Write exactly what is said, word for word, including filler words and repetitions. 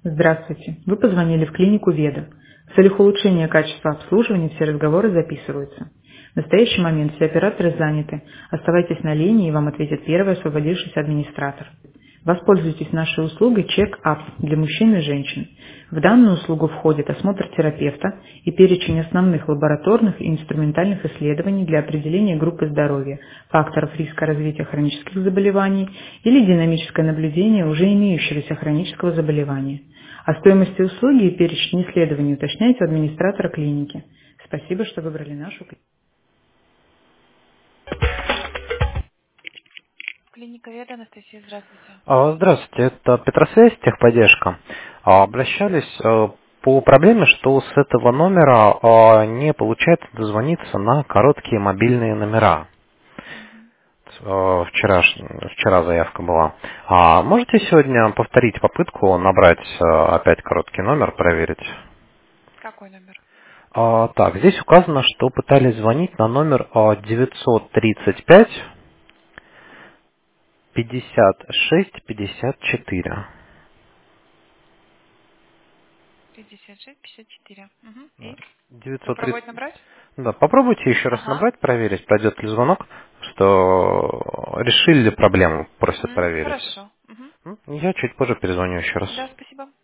Здравствуйте. Вы позвонили в клинику Веда. В целях улучшения качества обслуживания все разговоры записываются. В настоящий момент все операторы заняты. Оставайтесь на линии, и вам ответит первый освободившийся администратор. Воспользуйтесь нашей услугой чек-ап для мужчин и женщин. В данную услугу входит осмотр терапевта и перечень основных лабораторных и инструментальных исследований для определения группы здоровья, факторов риска развития хронических заболеваний или динамическое наблюдение уже имеющегося хронического заболевания. О стоимости услуги и перечне исследований уточняйте у администратора клиники. Спасибо, что выбрали нашу клинику. Клиника Веда, Анастасия, здравствуйте. А, Здравствуйте, это Петросвязь, техподдержка. А, Обращались э, по проблеме, что с этого номера а, не получается дозвониться на короткие мобильные номера. Мгм. Э, Вчера, вчера заявка была. А можете сегодня повторить попытку набрать э, опять короткий номер, проверить? Какой номер? А, Так, здесь указано, что пытались звонить на номер а, девятьсот тридцать пять пятьдесят шесть пятьдесят четыре. пятьдесят шесть пятьдесят четыре. Угу. Да. И девятьсот тридцать. попробовать набрать? Да, попробуйте еще раз Ага. набрать, проверить, пройдет ли звонок, что решили ли проблему, просят М, проверить. Хорошо. Мгм. М, Я чуть позже перезвоню еще раз. Да, спасибо.